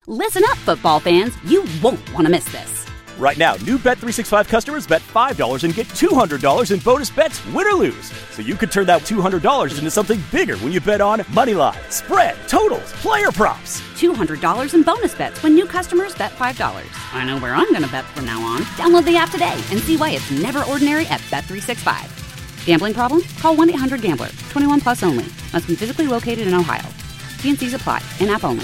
Listen up, football fans. You won't want to miss this. Right now, new Bet365 customers bet $5 and get $200 in bonus bets, win or lose. So you could turn that $200 into something bigger when you bet on money line, spread, totals, player props. $200 in bonus bets when new customers bet $5. I know where I'm going to bet from now on. Download the app today and see why it's never ordinary at Bet365. Gambling problem? Call 1-800-GAMBLER. 21 plus only. Must be physically located in Ohio. T&Cs apply. In-app only.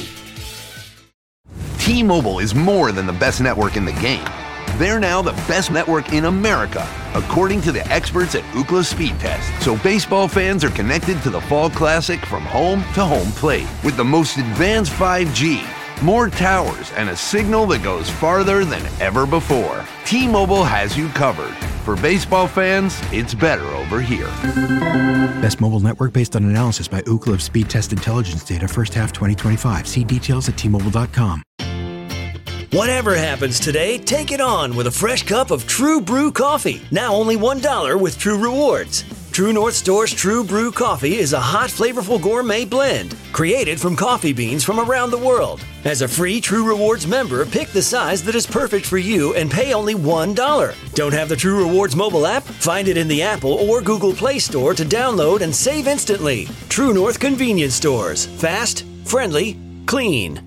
T-Mobile is more than the best network in the game. They're now the best network in America, according to the experts at Ookla Speed Test. So baseball fans are connected to the Fall Classic from home to home plate with the most advanced 5G, more towers, and a signal that goes farther than ever before. T-Mobile has you covered. For baseball fans, it's better over here. Best mobile network based on analysis by Ookla of Speed Test Intelligence data first half 2025. See details at T-Mobile.com. Whatever happens today, take it on with a fresh cup of True Brew coffee. Now only $1 with True Rewards. True North Store's True Brew coffee is a hot, flavorful gourmet blend created from coffee beans from around the world. As a free True Rewards member, pick the size that is perfect for you and pay only $1. Don't have the True Rewards mobile app? Find it in the Apple or Google Play Store to download and save instantly. True North Convenience Stores. Fast, friendly, clean.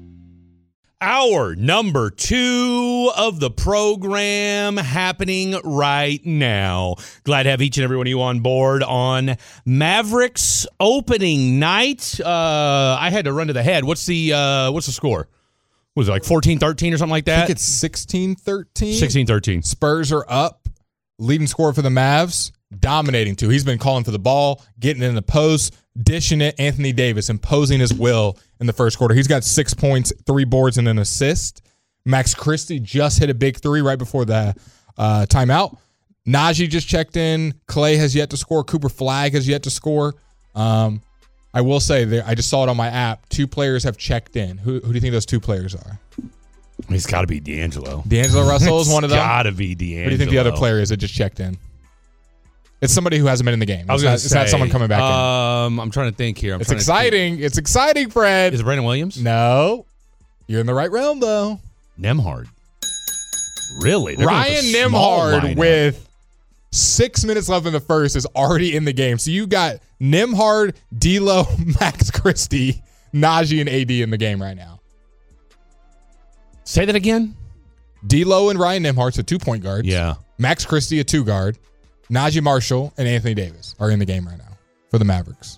Hour number 2 of the program happening right now. Glad to have each and every one of you on board on Mavericks opening night. I had to run to the head. What's the score? Was it like 14-13 or something like that? I think it's 16-13. 16-13. Spurs are up. Leading scorer for the Mavs. Dominating too. He's been calling for the ball, getting in the post, dishing it. Anthony Davis imposing his will in the first quarter. He's got 6 points, 3 boards, and an assist. Max Christie just hit a big 3 right before the timeout. Najee just checked in. Clay has yet to score. Cooper Flagg has yet to score. I will say, I just saw it on my app. 2 players have checked in. Who do you think those 2 players are? He's got to be D'Angelo. D'Angelo Russell is one of them? Got to be D'Angelo. What do you think the other player is that just checked in? It's somebody who hasn't been in the game. It's not someone coming back in. I'm trying to think here. It's exciting. It's exciting, Fred. Is it Brandon Williams? No. You're in the right realm, though. Nembhard. Really? Ryan Nembhard with 6 minutes left in the first is already in the game. So you got Nembhard, D'Lo, Max Christie, Najee, and AD in the game right now. Say that again? D'Lo and Ryan Nembhard, so 2 point guards. Yeah. Max Christie, a 2 guard. Najee Marshall and Anthony Davis are in the game right now for the Mavericks.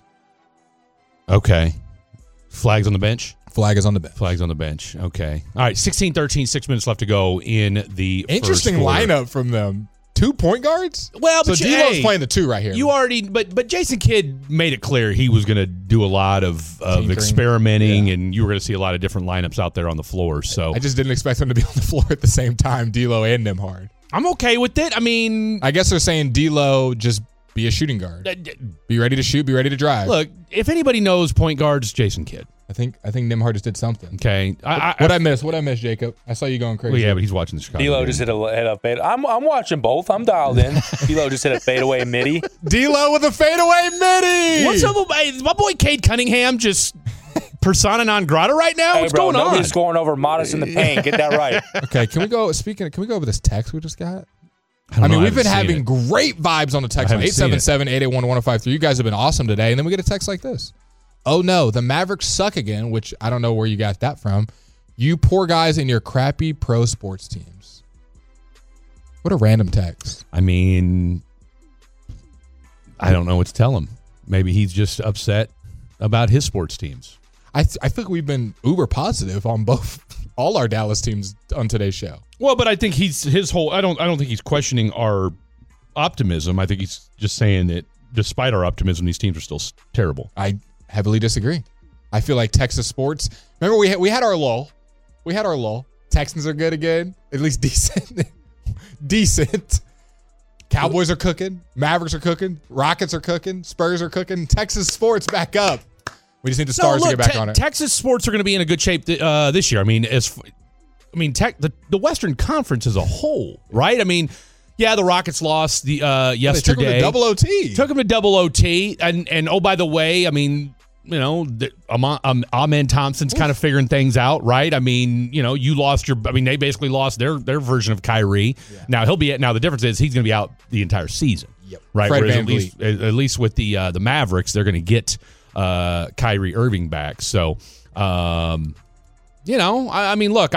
Okay. Flag's on the bench? Flag is on the bench. Flag's on the bench. Okay. All right, 16-13, 6 minutes left to go in the Interesting first lineup from them. 2 point guards? Well, but so D'Lo's playing the 2 right here. You already, but Jason Kidd made it clear he was going to do a lot of experimenting, and you were going to see a lot of different lineups out there on the floor. So I just didn't expect them to be on the floor at the same time, D'Lo and Nembhard. I'm okay with it. I mean, I guess they're saying D'Lo just be a shooting guard. Be ready to shoot, be ready to drive. Look, if anybody knows point guards, Jason Kidd. I think Nembhard just did something. Okay. What I miss, Jacob? I saw you going crazy. Well, yeah, but he's watching the Chicago D'Lo game. just hit a fade. I'm watching both. I'm dialed in. D'Lo just hit a fadeaway midi. D'Lo with a fadeaway midi. What's up? Is my boy Cade Cunningham just persona non grata right now? Hey, What's bro, going on? Nobody's scoring over Modest in the paint. Get that right. Okay, can we go over this text we just got? I mean, we've been having great vibes on the text line. 877-881-1053. You guys have been awesome today. And then we get a text like this. Oh, no, the Mavericks suck again, which I don't know where you got that from. You poor guys in your crappy pro sports teams. What a random text. I mean, I don't know what to tell him. Maybe he's just upset about his sports teams. I think we've been uber positive on all our Dallas teams on today's show. Well, but I think I don't think he's questioning our optimism. I think he's just saying that despite our optimism, these teams are still terrible. I heavily disagree. I feel like Texas sports. Remember, we had our lull. Texans are good again, at least decent. Decent. Cowboys are cooking. Mavericks are cooking. Rockets are cooking. Spurs are cooking. Texas sports back up. We just need the Stars to get back on it. Texas sports are going to be in a good shape this year. I mean, the Western Conference as a whole, right? I mean, yeah, the Rockets lost yesterday. They took them to double OT. And oh, by the way, I mean, Amen Thompson's kind of figuring things out, right? I mean, they basically lost their version of Kyrie. Yeah. Now the difference is he's going to be out the entire season. Yep. Right. Fred Whereas VanVleet. at least with the Mavericks, they're going to get Kyrie Irving back. So, I mean, look,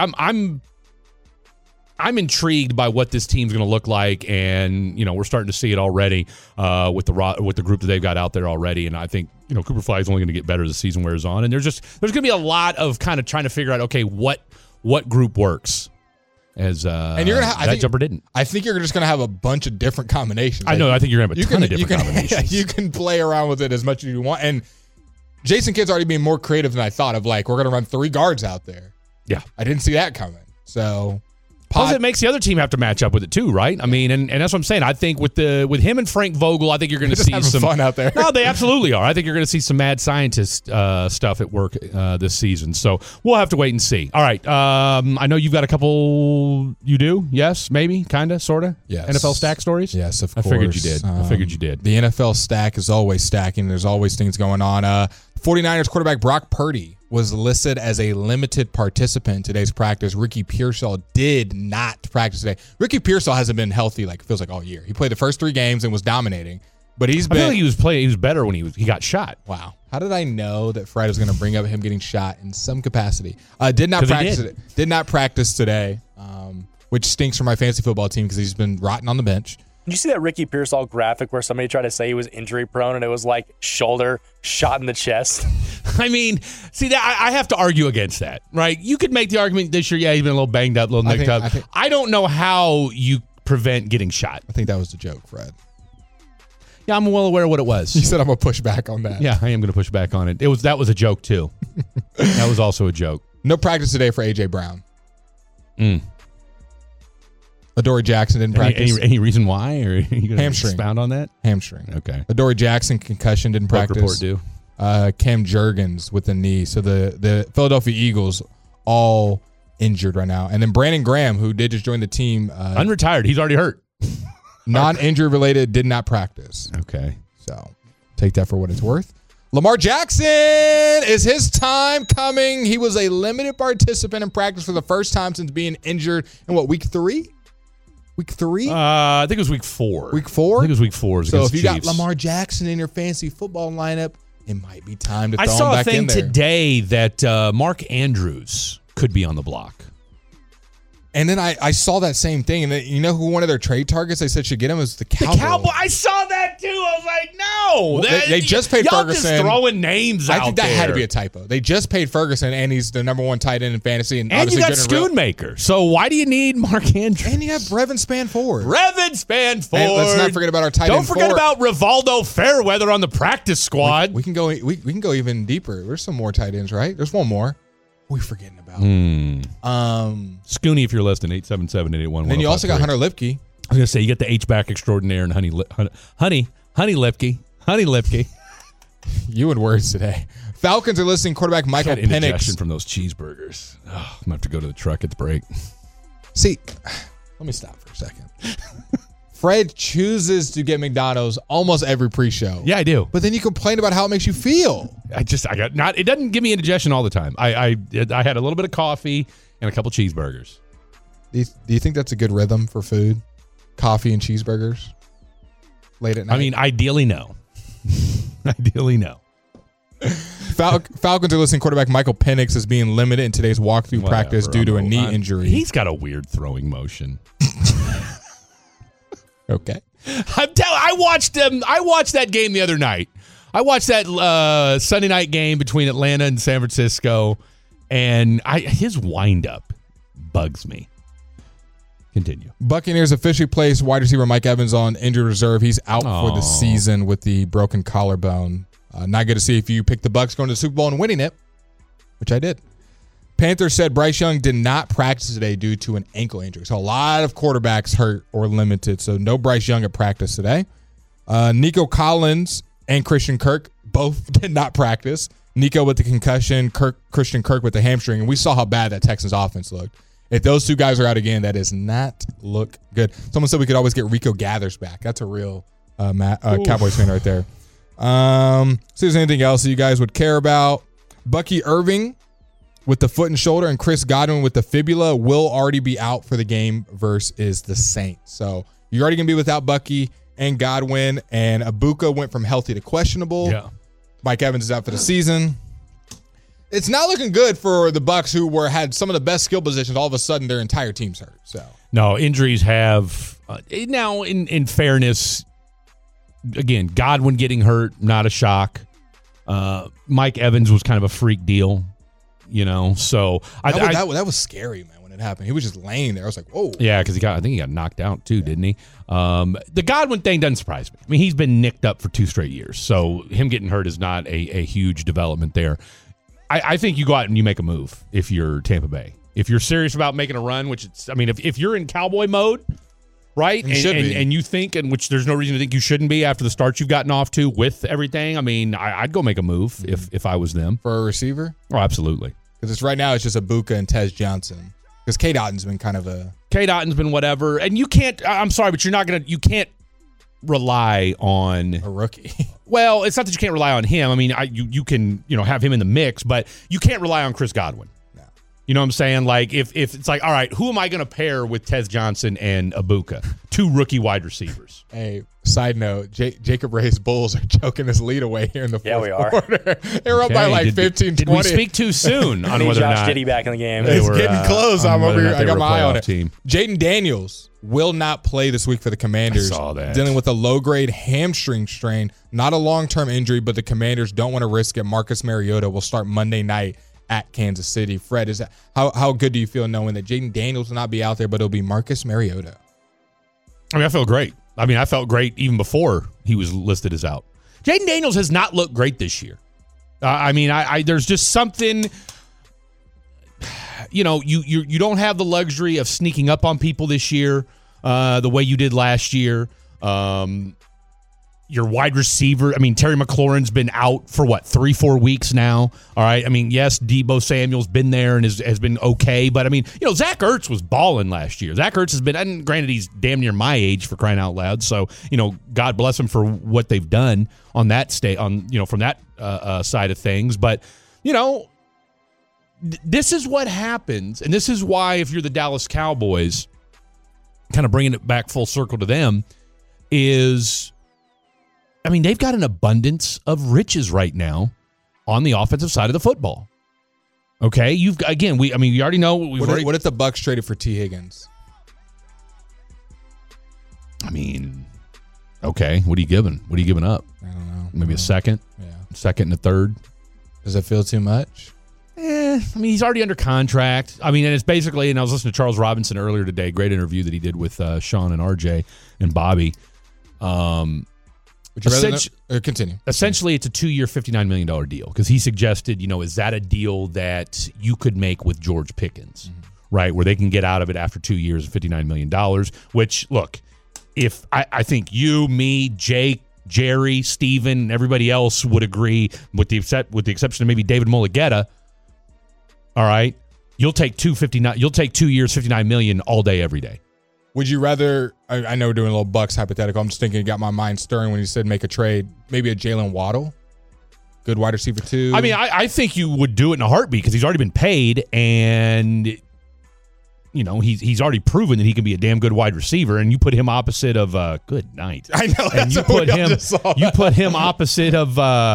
I'm intrigued by what this team's going to look like, and we're starting to see it already with the group that they've got out there already. And I think Cooper Flag is only going to get better as the season wears on. And there's going to be a lot of kind of trying to figure out, okay, what group works. As and you're gonna jumper didn't. I think you're just going to have a bunch of different combinations. I know. I think you're going to have a ton of different combinations. You can play around with it as much as you want. And Jason Kidd's already being more creative than I thought of. Like, we're going to run 3 guards out there. Yeah, I didn't see that coming. So. Plus, it makes the other team have to match up with it too, right? I mean, and that's what I'm saying. I think with him and Frank Vogel, I think you're going to see some fun out there. No, they absolutely are. I think you're going to see some mad scientist stuff at work this season. So we'll have to wait and see. All right. I know you've got a couple. You do? Yes, maybe, kind of, sort of. Yes. NFL stack stories. Yes, of course. I figured you did. The NFL stack is always stacking. There's always things going on. 49ers quarterback Brock Purdy was listed as a limited participant in today's practice. Ricky Pearsall did not practice today. Ricky Pearsall hasn't been healthy, it feels like all year. He played the first 3 games and was dominating, but I feel like he was better when he got shot. Wow. How did I know that Fred was going to bring up him getting shot in some capacity? Did not practice today, which stinks for my fantasy football team because he's been rotting on the bench. Did you see that Ricky Pearsall graphic where somebody tried to say he was injury prone and it was like shoulder shot in the chest? I mean, see, that I have to argue against that, right? You could make the argument this year, he's been a little banged up, a little nicked up. I don't know how you prevent getting shot. I think that was the joke, Fred. Yeah, I'm well aware of what it was. You said I'm going to push back on that. Yeah, I am going to push back on it. That was a joke, too. That was also a joke. No practice today for A.J. Brown. Adoree Jackson didn't practice. Any reason why? Or are you going to hamstring. Expound on that? Hamstring. Okay. Adoree Jackson, concussion, didn't practice. Report due. Cam Jurgens with the knee. So the Philadelphia Eagles all injured right now. And then Brandon Graham, who did just join the team. Unretired. He's already hurt. Non-injury related, did not practice. Okay. So take that for what it's worth. Lamar Jackson, is his time coming? He was a limited participant in practice for the first time since being injured in week 3? Week 3? I think it was week 4. Week 4? I think it was week 4. So if you got Lamar Jackson in your fantasy football lineup, it might be time to throw him back in there. I saw a thing today that Mark Andrews could be on the block. And then I saw that same thing, and you know who one of their trade targets they said should get him was the Cowboys. The Cowboys. I saw that too. I was like, no. They just paid Ferguson. Just throwing names out there. I think that had to be a typo. They just paid Ferguson, and he's the number 1 tight end in fantasy. And you got Schoonmaker. So why do you need Mark Andrews? And you have Brevin Spanford. Let's not forget about our tight end. Don't forget about Rivaldo Fairweather on the practice squad. We can go even deeper. There's some more tight ends, right? There's one more. We're forgetting about Scooney, if you're listening, 877-881-1053. Then you also got Hunter Lipke. I was going to say, you got the H-back extraordinaire and Honey Lipke. You and words today. Falcons are listing quarterback Michael Penix. Indigestion from those cheeseburgers. Oh, I'm going to have to go to the truck at the break. See, let me stop for a second. Fred chooses to get McDonald's almost every pre-show. Yeah, I do. But then you complain about how it makes you feel. It doesn't give me indigestion all the time. I had a little bit of coffee and a couple cheeseburgers. Do you think that's a good rhythm for food? Coffee and cheeseburgers late at night? I mean, ideally, no. Ideally, no. Falcons are listing quarterback Michael Penix as being limited in today's walkthrough practice due to a knee injury. He's got a weird throwing motion. Okay. I watched that game the other night. I watched that Sunday night game between Atlanta and San Francisco, and his windup bugs me. Continue. Buccaneers officially placed wide receiver Mike Evans on injured reserve. He's out for the season with the broken collarbone. Not good to see if you picked the Bucs going to the Super Bowl and winning it, which I did. Panthers said Bryce Young did not practice today due to an ankle injury. So a lot of quarterbacks hurt or limited. So no Bryce Young at practice today. Nico Collins and Christian Kirk both did not practice. Nico with the concussion, Christian Kirk with the hamstring. And we saw how bad that Texans offense looked. If those two guys are out again, that does not look good. Someone said we could always get Rico Gathers back. That's a real Cowboys fan right there. See if there's anything else that you guys would care about. Bucky Irving with the foot and shoulder and Chris Godwin with the fibula will already be out for the game versus the Saints. So you're already going to be without Bucky and Godwin, and Ibuka went from healthy to questionable. Yeah. Mike Evans is out for the season. It's not looking good for the Bucs, who had some of the best skill positions. All of a sudden, their entire team's hurt. So no, injuries have now. In fairness, again, Godwin getting hurt, not a shock. Mike Evans was kind of a freak deal, So that was scary, man. When it happened, he was just laying there. I was like, whoa. Yeah, because I think he got knocked out too, didn't he? The Godwin thing doesn't surprise me. I mean, he's been nicked up for 2 straight years, so him getting hurt is not a huge development there. I think you go out and you make a move if you're Tampa Bay. If you're serious about making a run, if you're in cowboy mode, right, and you think, and which there's no reason to think you shouldn't be after the start you've gotten off to with everything. I mean, I'd go make a move if I was them. For a receiver? Oh, absolutely. Because right now it's just Ibuka and Tez Johnson. Because K. Dotton's been kind of a... K. Dotton's been whatever. And you can't... I'm sorry, but you can't rely on... A rookie. Well, it's not that you can't rely on him. I mean, you can, have him in the mix, but you can't rely on Chris Godwin. No. You know what I'm saying? Like, if it's like, all right, who am I going to pair with Tez Johnson and Ibuka? 2 rookie wide receivers. Hey, side note, Jacob Ray's Bulls are choking this lead away here in the fourth quarter. They're up by like 15, 20. Did we speak too soon on whether or not? Josh Giddey back in the game. It's getting close. I'm over here. I got my eye on it. Team. Jaden Daniels will not play this week for the Commanders. I saw that. Dealing with a low-grade hamstring strain. Not a long-term injury, but the Commanders don't want to risk it. Marcus Mariota will start Monday night at Kansas City. Fred, how good do you feel knowing that Jaden Daniels will not be out there, but it'll be Marcus Mariota? I mean, I feel great. I felt great even before he was listed as out. Jaden Daniels has not looked great this year. There's just something, you don't have the luxury of sneaking up on people this year the way you did last year. Your wide receiver, Terry McLaurin's been out for 3-4 weeks now. All right. Yes, Deebo Samuel's been there and has been okay. But Zach Ertz was balling last year. Zach Ertz has been, and granted, he's damn near my age for crying out loud. So, God bless him for what they've done on that from that side of things. But, this is what happens. And this is why, if you're the Dallas Cowboys, kind of bringing it back full circle to them, is... they've got an abundance of riches right now on the offensive side of the football. Okay, we already know. What if the Bucs traded for T. Higgins? Okay, what are you giving? What are you giving up? I don't know. Maybe a second? Yeah. Second and a third? Does it feel too much? He's already under contract. And it's basically, and I was listening to Charles Robinson earlier today, great interview that he did with Sean and RJ and Bobby. Would you rather continue? Essentially, it's a 2-year, $59 million deal because he suggested, is that a deal that you could make with George Pickens, right, where they can get out of it after 2 years, $59 million, which, look, if I think you, me, Jake, Jerry, Steven, and everybody else would agree, with the exception of maybe David Mulugeta, all right, you'll take 2 years, $59 million all day, every day. Would you rather, I know we're doing a little Bucks hypothetical, I'm just thinking it got my mind stirring when you said make a trade, maybe a Jalen Waddle? Good wide receiver too? I think you would do it in a heartbeat because he's already been paid and, he's already proven that he can be a damn good wide receiver, and you put him opposite of, good night. I know. And you put him opposite of,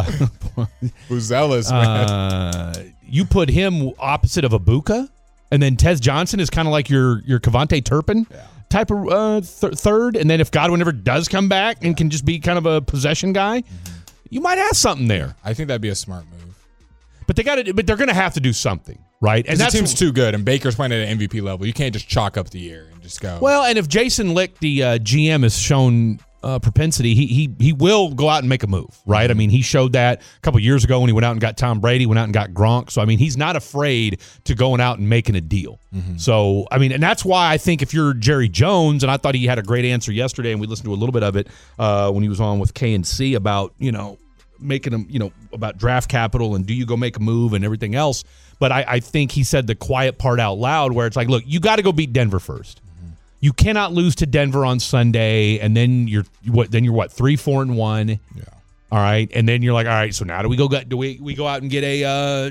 Buzelis, man. You put him opposite of Ibuka, and then Tez Johnson is kind of like your Kevontae Turpin. Yeah. Type of third, and then if Godwin ever does come back and can just be kind of a possession guy, you might have something there. I think that'd be a smart move. But they're going to have to do something, right? And that team's too good, and Baker's playing at an MVP level. You can't just chalk up the year and just go. Well, and if Jason Licht, the GM, has shown propensity, he will go out and make a move, right? He showed that a couple years ago when he went out and got Tom Brady, went out and got Gronk. So, he's not afraid to going out and making a deal. So, and that's why I think if you're Jerry Jones, and I thought he had a great answer yesterday, and we listened to a little bit of it when he was on with KNC about, making them, about draft capital and do you go make a move and everything else. But I think he said the quiet part out loud where it's like, look, you got to go beat Denver first. You cannot lose to Denver on Sunday, and then you're 3-4-1. Yeah. All right, and then you're like, all right, so now do we go out and get a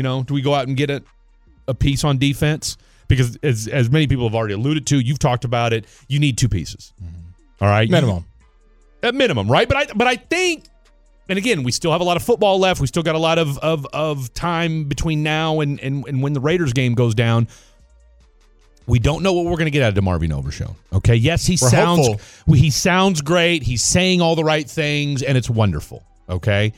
a piece on defense? Because as many people have already alluded to, you've talked about it. You need two pieces. All right, minimum. At minimum, right? But I think, and again, we still have a lot of football left. We still got a lot of time between now and when the Raiders game goes down. We don't know what we're going to get out of DeMarvion Overshown. Okay, yes, he sounds great. He's saying all the right things, and it's wonderful. Okay,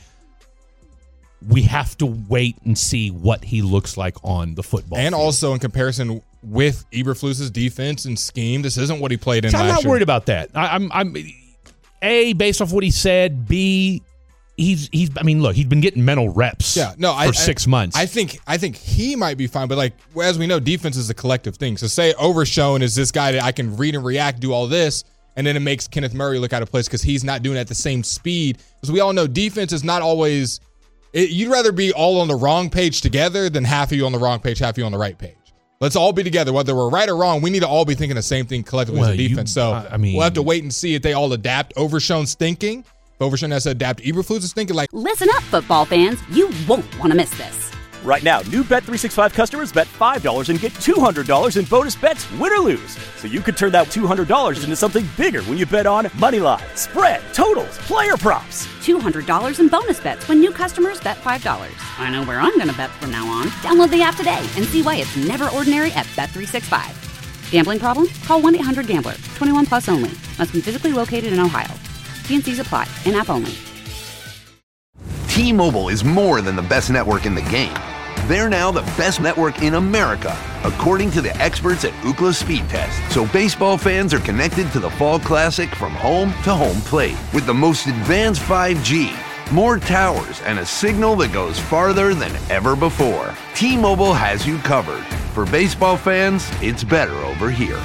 we have to wait and see what he looks like on the football and field. Also in comparison with Eberflus's defense and scheme, this isn't what he played in last year. I'm not worried about that. I'm A, based off what he said. B, he's been getting mental reps for 6 months. I think he might be fine, but like as we know, defense is a collective thing. So say Overshown is this guy that I can read and react, do all this, and then it makes Kenneth Murray look out of place because he's not doing it at the same speed. Because we all know defense is not always you'd rather be all on the wrong page together than half of you on the wrong page, half of you on the right page. Let's all be together. Whether we're right or wrong, we need to all be thinking the same thing collectively as a defense. We'll have to wait and see if they all adapt Overshown's thinking. If Overshown has to adapt Eberflus's thinking. Listen up, football fans. You won't want to miss this. Right now, new Bet365 customers bet $5 and get $200 in bonus bets, win or lose. So you could turn that $200 into something bigger when you bet on moneyline, spread, totals, player props. $200 in bonus bets when new customers bet $5. I know where I'm going to bet from now on. Download the app today and see why it's never ordinary at Bet365. Gambling problem? Call 1-800-GAMBLER. 21 plus only. Must be physically located in Ohio. T&Cs apply. In-app only. T-Mobile is more than the best network in the game. They're now the best network in America, according to the experts at Ookla Speed Test. So baseball fans are connected to the Fall Classic from home to home plate with the most advanced 5G, more towers, and a signal that goes farther than ever before. T-Mobile has you covered. For baseball fans, it's better over here.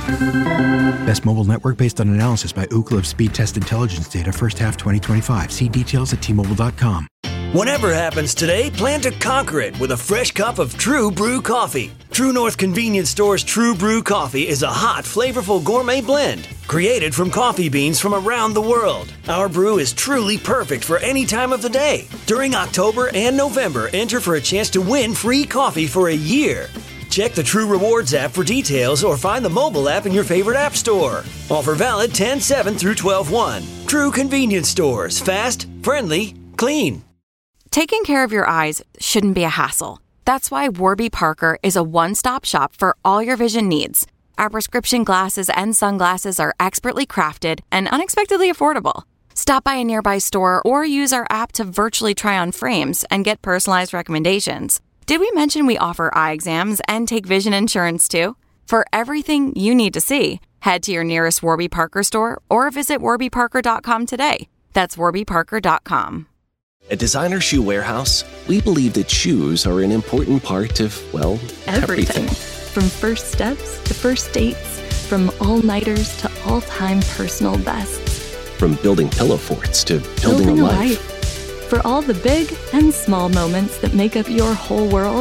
Best mobile network based on analysis by Ookla Speed Test Intelligence data first half 2025. See details at T-Mobile.com. Whatever happens today, plan to conquer it with a fresh cup of True Brew coffee. True North Convenience Store's True Brew coffee is a hot, flavorful gourmet blend created from coffee beans from around the world. Our brew is truly perfect for any time of the day. During October and November, enter for a chance to win free coffee for a year. Check the True Rewards app for details or find the mobile app in your favorite app store. Offer valid 10/7 through 12/1. True Convenience Stores. Fast, friendly, clean. Taking care of your eyes shouldn't be a hassle. That's why Warby Parker is a one-stop shop for all your vision needs. Our prescription glasses and sunglasses are expertly crafted and unexpectedly affordable. Stop by a nearby store or use our app to virtually try on frames and get personalized recommendations. Did we mention we offer eye exams and take vision insurance too? For everything you need to see, head to your nearest Warby Parker store or visit warbyparker.com today. That's warbyparker.com. At Designer Shoe Warehouse, we believe that shoes are an important part of, well, everything. From first steps to first dates, from all-nighters to all-time personal bests. From building pillow forts to building a life. For all the big and small moments that make up your whole world,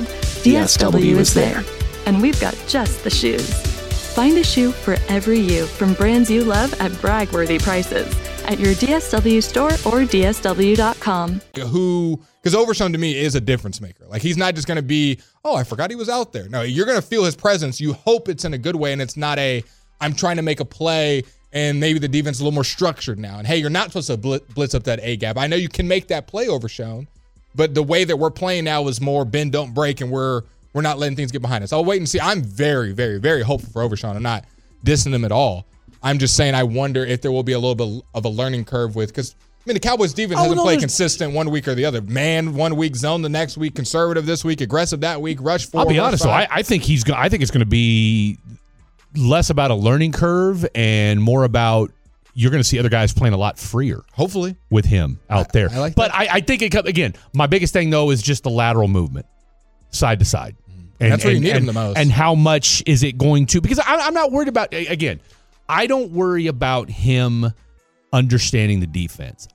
DSW is there. And we've got just the shoes. Find a shoe for every you from brands you love at brag-worthy prices at your DSW store or DSW.com. Because Overshown to me is a difference maker. Like he's not just going to be, oh, I forgot he was out there. No, you're going to feel his presence. You hope it's in a good way and it's not I'm trying to make a play and maybe the defense is a little more structured now. And hey, you're not supposed to blitz up that A gap. I know you can make that play, Overshown, but the way that we're playing now is more bend, don't break, and we're not letting things get behind us. I'll wait and see. I'm very, very, very hopeful for Overshown. I'm not dissing him at all. I'm just saying I wonder if there will be a little bit of a learning curve the Cowboys defense hasn't played consistent one week or the other. Man, 1 week, zone the next week, conservative this week, aggressive that week, rush forward. I'll be honest, though. I think it's going to be less about a learning curve and more about you're going to see other guys playing a lot freer. Hopefully. With him out there. I like but that. I think, again, my biggest thing, though, is just the lateral movement, side to side. And that's where you need him the most. And how much is it going to – because I'm not worried about – again, I don't worry about him understanding the defense.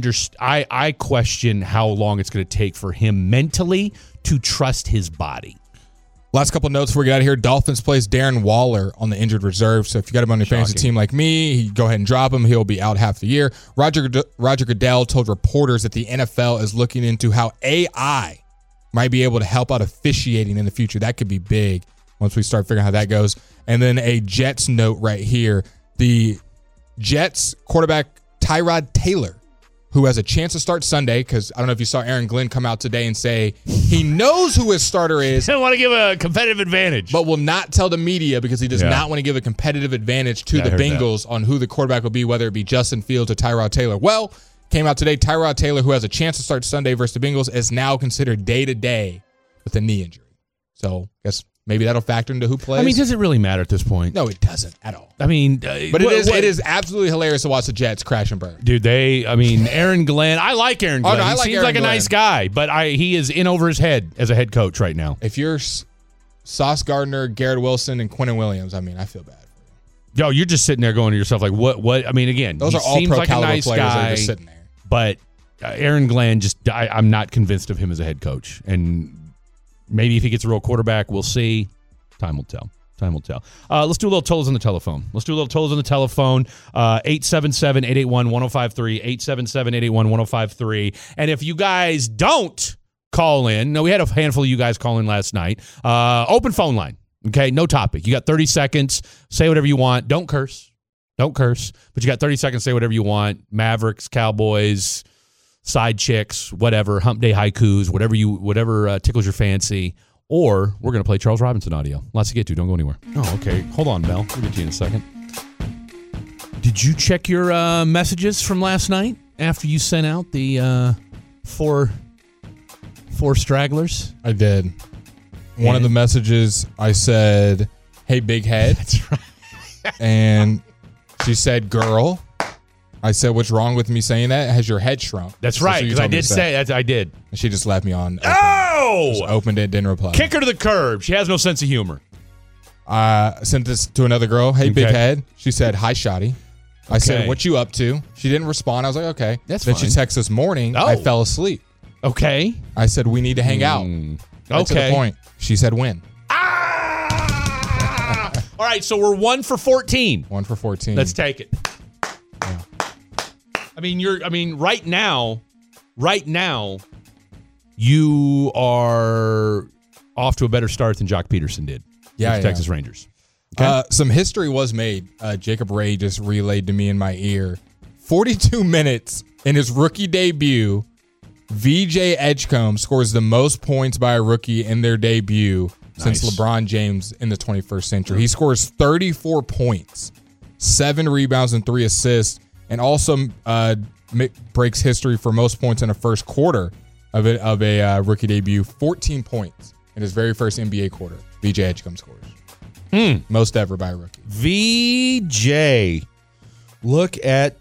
I question how long it's going to take for him mentally to trust his body. Last couple notes before we get out of here. Dolphins plays Darren Waller on the injured reserve. So if you got him on your fantasy team like me, go ahead and drop him. He'll be out half the year. Roger Goodell told reporters that the NFL is looking into how AI might be able to help out officiating in the future. That could be big once we start figuring out how that goes. And then a Jets note right here. The Jets quarterback Tyrod Taylor, who has a chance to start Sunday, because I don't know if you saw Aaron Glenn come out today and say he knows who his starter is. He doesn't want to give a competitive advantage. But will not tell the media because he does not want to give a competitive advantage to the Bengals on who the quarterback will be, whether it be Justin Fields or Tyrod Taylor. Well, came out today, Tyrod Taylor, who has a chance to start Sunday versus the Bengals, is now considered day-to-day with a knee injury. So I guess maybe that'll factor into who plays. I mean, does it really matter at this point? No, it doesn't at all. I mean, but it is absolutely hilarious to watch the Jets crash and burn. Dude, Aaron Glenn. I like Aaron Glenn. Oh, no, I he like seems Aaron like a Glenn. nice guy, but he is in over his head as a head coach right now. If you're Sauce Gardner, Garrett Wilson, and Quinnen Williams, I mean, I feel bad. Yo, you're just sitting there going to yourself like, what? I mean, again, those he are all seems pro like a caliber nice players that guy, are just sitting there. But Aaron Glenn, I'm not convinced of him as a head coach. And maybe if he gets a real quarterback, we'll see. Time will tell. Let's do a little tolls on the telephone. 877-881-1053, 877-881-1053. And if you guys don't call in, no, we had a handful of you guys call in last night. Open phone line. Okay, no topic. You got 30 seconds. Say whatever you want. Don't curse. But you got 30 seconds. Say whatever you want. Mavericks, Cowboys, side chicks, whatever. Hump day haikus, whatever tickles your fancy. Or we're going to play Charles Robinson audio. Lots to get to. Don't go anywhere. Oh, okay. Hold on, Mel. We'll get to you in a second. Did you check your messages from last night after you sent out the four stragglers? I did. One of the messages, I said, "Hey, big head." That's right. And she said, "Girl." I said, "What's wrong with me saying that? Has your head shrunk?" That's right, because I did say that. I did. And she just left me on. Oh! Just opened it, didn't reply. Kick her to the curb. She has no sense of humor. I sent this to another girl. "Hey, big head." She said, "Hi, Shotty." I said, "What you up to?" She didn't respond. I was like, "Okay." That's then fine. she texted this morning. I fell asleep. Okay. I said, "We need to hang out." Right to the point. She said, "When?" All right, so we're 1 for 14. 1 for 14. Let's take it. Yeah. Right now, you are off to a better start than Jock Peterson did. Yeah, with the Texas Rangers. Okay. Some history was made. Jacob Ray just relayed to me in my ear. 42 minutes in his rookie debut, VJ Edgecombe scores the most points by a rookie in their debut since LeBron James in the 21st century. He scores 34 points, 7 rebounds, and 3 assists, and also breaks history for most points in a first quarter of a rookie debut. 14 points in his very first NBA quarter. VJ Edgecombe scores. Most ever by a rookie. VJ. Look at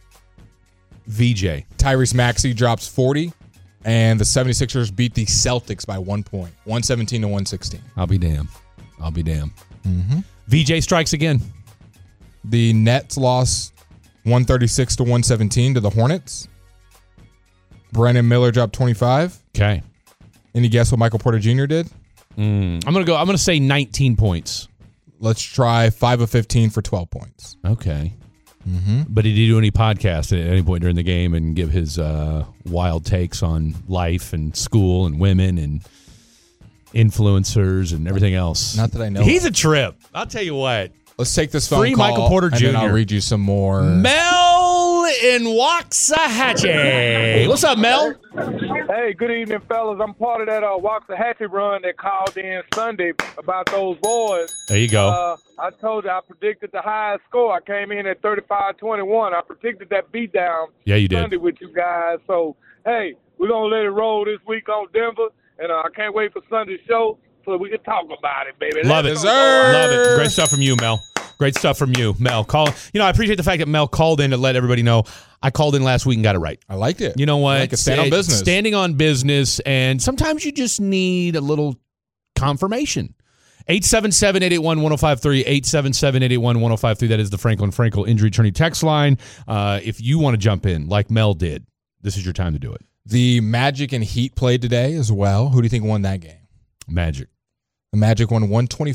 VJ. Tyrese Maxey drops 40, and the 76ers beat the Celtics by 1 point, 117 to 116. I'll be damned. Mm-hmm. VJ strikes again. The Nets lost 136 to 117 to the Hornets. Brandon Miller dropped 25. Okay. Any guess what Michael Porter Jr. did? I'm gonna say 19 points. Let's try 5 of 15 for 12 points. Okay. Mm-hmm. But did he do any podcasts at any point during the game and give his wild takes on life and school and women and influencers and everything else? Not that I know. He's a trip. I'll tell you what. Let's take this phone Free call. Michael Porter and Jr. then I'll read you some more. Mel in Waxahachie. What's up, Mel? Hey, good evening, fellas. I'm part of that Waxahachie run that called in Sunday about those boys. There you go. I told you I predicted the highest score. I came in at 35-21. I predicted that beatdown Sunday with you guys. So, hey, we're going to let it roll this week on Denver, and I can't wait for Sunday's show so we can talk about it, baby. Love it. Love it. Great stuff from you, Mel. Great stuff from you, Mel. I appreciate the fact that Mel called in to let everybody know. I called in last week and got it right. I liked it. You know what? I like it. Stand on business. Standing on business, and sometimes you just need a little confirmation. 877-881-1053, 877-881-1053. That is the Franklin Frankel Injury Attorney text line. If you want to jump in like Mel did, this is your time to do it. The Magic and Heat played today as well. Who do you think won that game? Magic. The Magic won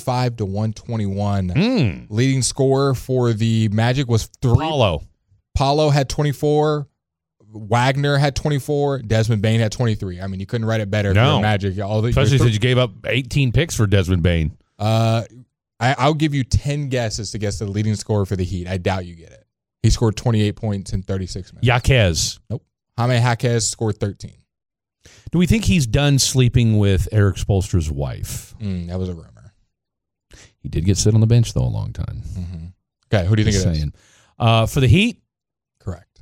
125-121. Leading scorer for the Magic was Paulo. Paulo had 24. Wagner had 24. Desmond Bain had 23. I mean, you couldn't write it better. No. For Magic. Especially since you gave up 18 picks for Desmond Bain. I'll give you 10 guesses to guess the leading scorer for the Heat. I doubt you get it. He scored 28 points in 36 minutes. Jaquez. Nope. Jaime Jaquez scored 13. Do we think he's done sleeping with Eric Spoelstra's wife? That was a rumor. He did get sit on the bench, though, a long time. Mm-hmm. Okay, who do you think it is? For the Heat? Correct.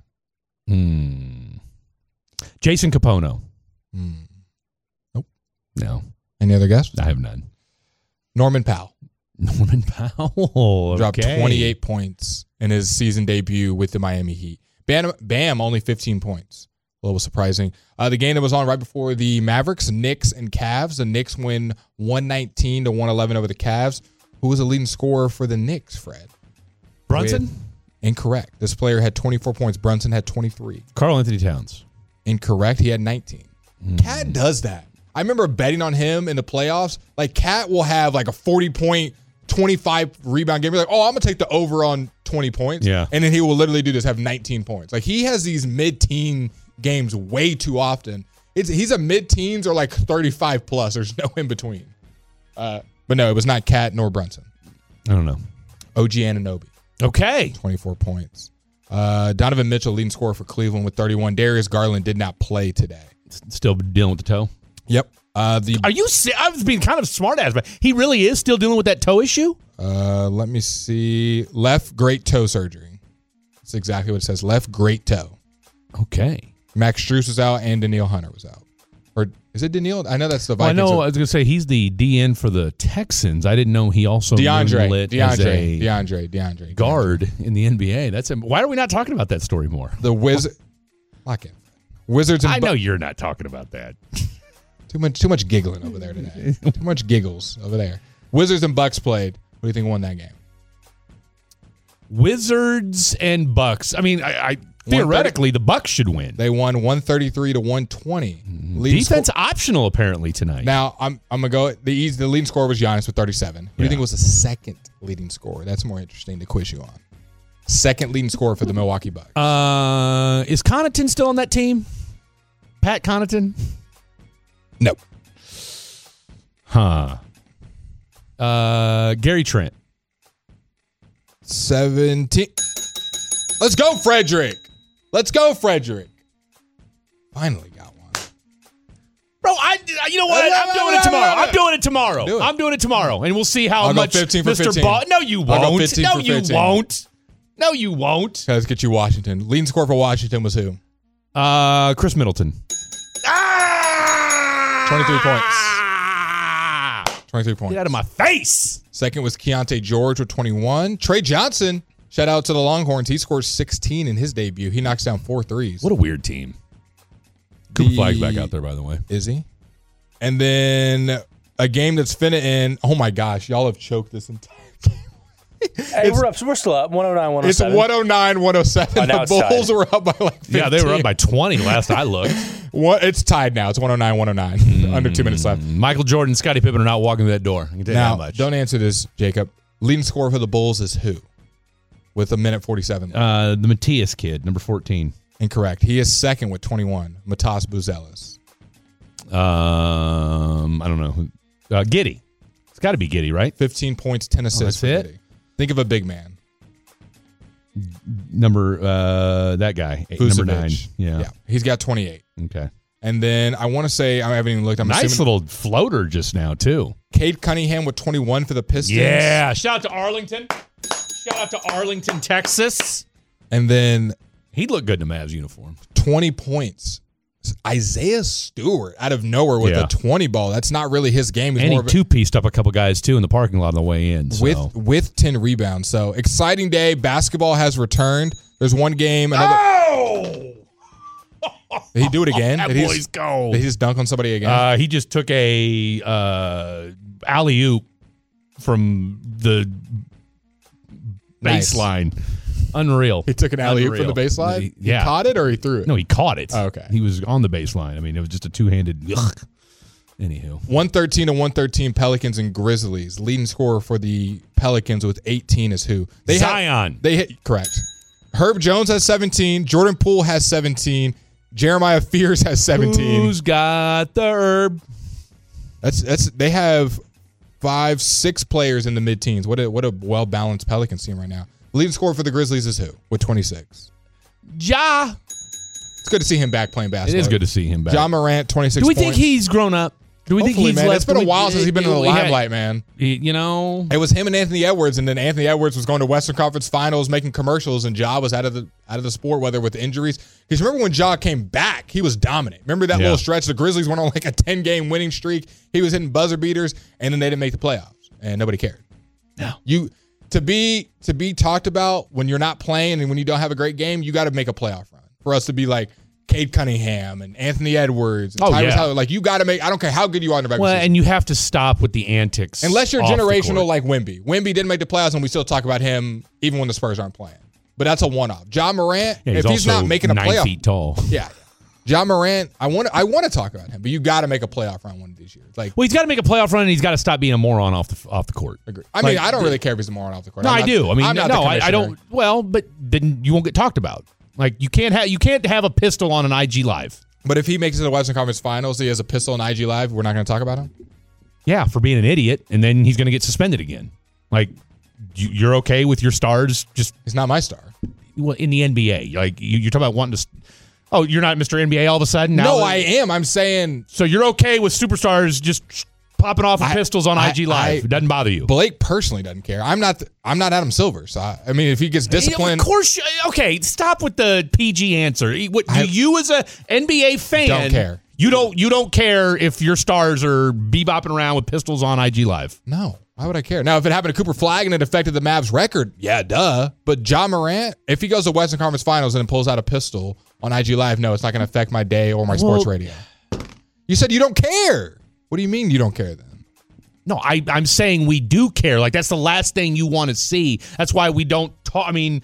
Jason Capono. Nope. No. Any other guess? I have none. Norman Powell. Norman Powell. Dropped 28 points in his season debut with the Miami Heat. Bam only 15 points. A little surprising. The game that was on right before the Mavericks, Knicks, and Cavs. The Knicks win 119-111 over the Cavs. Who was the leading scorer for the Knicks, Fred? Brunson? Incorrect. This player had 24 points. Brunson had 23. Karl Anthony Towns? Incorrect. He had 19. Cat does that. I remember betting on him in the playoffs. Like, Cat will have like a 40-point, 25 rebound game. You're like, oh, I'm going to take the over on 20 points. Yeah. And then he will literally do this, have 19 points. Like, he has these mid-teen games way too often. He's a mid-teens or like 35 plus. There's no in between. But no, it was not Cat nor Brunson. I don't know. OG Anunoby. Okay. 24 points. Donovan Mitchell, leading scorer for Cleveland with 31. Darius Garland did not play today. Still dealing with the toe? Yep. Are you? I was being kind of smart ass, but he really is still dealing with that toe issue? Let me see. Left great toe surgery. That's exactly what it says. Left great toe. Okay. Max Strus was out and Daniil Hunter was out. Or is it Daniil? I know that's the Vikings. I was going to say he's the DN for the Texans. I didn't know he also DeAndre guard in the NBA. Why are we not talking about that story more? The Wizards. I know you're not talking about that. Too much giggling over there today. Too much giggles over there. Wizards and Bucks played. What do you think won that game? Wizards and Bucks. I mean, I theoretically the Bucks should win. They won 133-120. Defense optional apparently tonight. Now I'm gonna go. The leading scorer was Giannis with 37. Who do you think was the second leading scorer? That's more interesting to quiz you on. Second leading scorer for the Milwaukee Bucks. Is Connaughton still on that team? Pat Connaughton? No. Huh. Gary Trent. 17. Let's go, Frederick. Finally got one. Bro, you know what? I'm doing it tomorrow. I'm doing it tomorrow. And we'll see how much Mr. Ball. No, you won't. No, you won't. Okay, let's get you Washington. Leading scorer for Washington was who? Chris Middleton. 23 points. 23 points. Get out of my face. Second was Keontae George with 21. Trey Johnson, shout out to the Longhorns. He scores 16 in his debut. He knocks down 4 threes. What a weird team. Cooper Flag's back out there, by the way. Is he? And then a game that's finna end. Oh, my gosh. Y'all have choked this entire game. Hey, we're still up. 109-107. It's 109-107. The Bulls were up by like 15. Yeah, they were up by 20 last I looked. It's tied now. It's 109-109. Under 2 minutes left. Michael Jordan and Scottie Pippen are not walking through that door. I can tell you that much. Don't answer this, Jacob. Leading scorer for the Bulls is who? With 1:47. The Matias kid, number 14. Incorrect. He is second with 21. Matas Buzelis. I don't know. Giddey. It's got to be Giddey, right? 15 points, 10 assists. That's it? Giddey. Think of a big man. That guy. Number 9. Yeah. He's got 28. Okay. And then I want to say, I haven't even looked. Nice little floater just now, too. Cade Cunningham with 21 for the Pistons. Yeah. Shout out to Arlington. Shout out to Arlington, Texas. And then he'd look good in a Mavs uniform. 20 points. Isaiah Stewart out of nowhere with a 20 ball. That's not really his game. And he two-pieced up a couple guys, too, in the parking lot on the way in. So. With 10 rebounds. So, exciting day. Basketball has returned. There's one game. Oh! Did he do it again? That boy's go. Did he just dunk on somebody again? He just took a alley-oop from the baseline. Unreal. He took an alley-oop from the baseline? He caught it or he threw it? No, he caught it. Oh, okay. He was on the baseline. I mean, it was just a two-handed. Anywho. 113 to 113 Pelicans and Grizzlies. Leading scorer for the Pelicans with 18 is who? Zion. They hit correct. Herb Jones has 17. Jordan Poole has 17. Jeremiah Fears has 17. Who's got the herb? They have 5-6 players in the mid-teens. What a well-balanced Pelicans team right now. The leading scorer for the Grizzlies is who? With 26. Ja. It's good to see him back playing basketball. It is good to see him back. Ja Morant, 26 Do we points. think he's grown up? Do we Hopefully, think he's man. left? It's been a while since he's been in the limelight, man. You know, it was him and Anthony Edwards, and then Anthony Edwards was going to Western Conference Finals, making commercials, and Ja was out of the sport, whether with injuries. Because remember when Ja came back, he was dominant. Remember that little stretch? The Grizzlies went on like a 10-game winning streak. He was hitting buzzer beaters, and then they didn't make the playoffs, and nobody cared. No, to be talked about when you're not playing and when you don't have a great game, you got to make a playoff run for us to be like Cade Cunningham and Anthony Edwards and Tyrese Halliburton. Like, you got to make – I don't care how good you are in the regular season. And you have to stop with the antics. Unless you're generational like Wemby. Wemby didn't make the playoffs, and we still talk about him even when the Spurs aren't playing. But that's a one-off. Ja Morant, if he's not making a 9 playoff – feet tall. Yeah. Ja Morant, I want to talk about him, but you got to make a playoff run one of these years. Like, well, he's got to make a playoff run, and he's got to stop being a moron off the court. Agree. I mean, I don't really care if he's a moron off the court. No, I do. I mean, I don't. Well, but then you won't get talked about. Like, you can't have a pistol on an IG Live. But if he makes it to the Western Conference Finals, he has a pistol on IG Live, we're not going to talk about him? Yeah, for being an idiot, and then he's going to get suspended again. Like, you're okay with your stars just... He's not my star. Well, in the NBA. Like, you're talking about wanting to... Oh, you're not Mr. NBA all of a sudden? No, I am. I'm saying... So you're okay with superstars just popping off pistols on IG Live? It doesn't bother you? Blake personally doesn't care. I'm not Adam Silver. So, I mean, if he gets disciplined... Of course... Okay, stop with the PG answer. You as a NBA fan... Don't care. You don't care if your stars are bebopping around with pistols on IG Live? No. Why would I care? Now, if it happened to Cooper Flagg and it affected the Mavs' record, yeah, duh. But Ja Morant, if he goes to Western Conference Finals and pulls out a pistol on IG Live, no, it's not going to affect my day or my sports radio. You said you don't care. What do you mean you don't care then? No, I'm saying we do care. Like, that's the last thing you want to see. That's why we don't talk. I mean,